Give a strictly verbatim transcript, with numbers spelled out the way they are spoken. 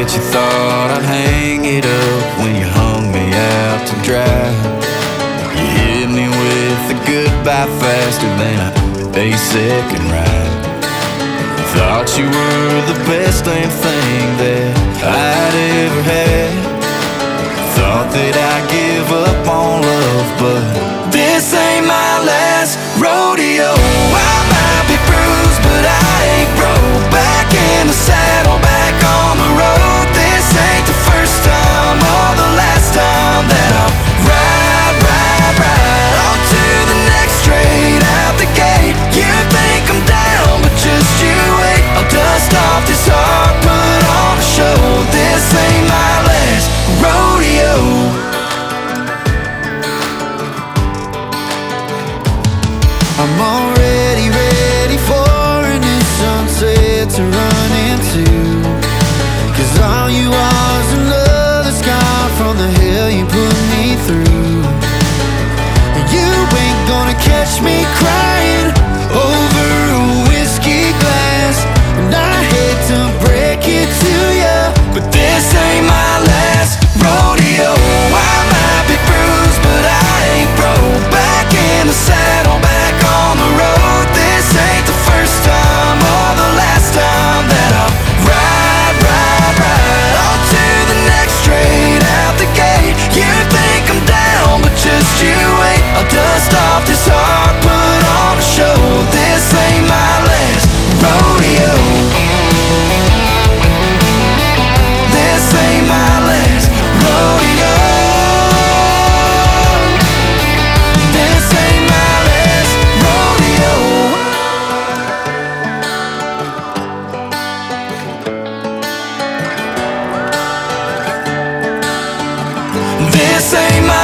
bet you thought I'd hang it up when you hung me out to dry. You hit me with a goodbye faster than a eight-second ride. Thought you were the best damn thing that I'd ever had. Thought that I'd give up on love, but this ain't my last rodeo. I might be bruised, but I ain't broke. Back in the saddle, back on the road. This ain't the first time or the last time that I'll ride, ride, ride on to the next, straight out the gate. You think I'm down, but just you wait. I'll dust off this heart, put on a show. This ain't my last rodeo. I'm already ready for a new sunset to run into, 'cause all you are is another scar from the hell you put me through. You ain't gonna catch me crying over a whiskey glass, and I hate to break it to ya, but this ain't my last rodeo. I might be bruised, but I ain't broke. Back in the saddle, back on the road. This ain't the first time or the last time that I'll ride, ride, ride on to the next, straight out the gate. You think I'm down, but just you wait. I'll dust off this heart, put on a show. This ain't my last rodeo. This ain't my last rodeo. This ain't my last rodeo. This ain't my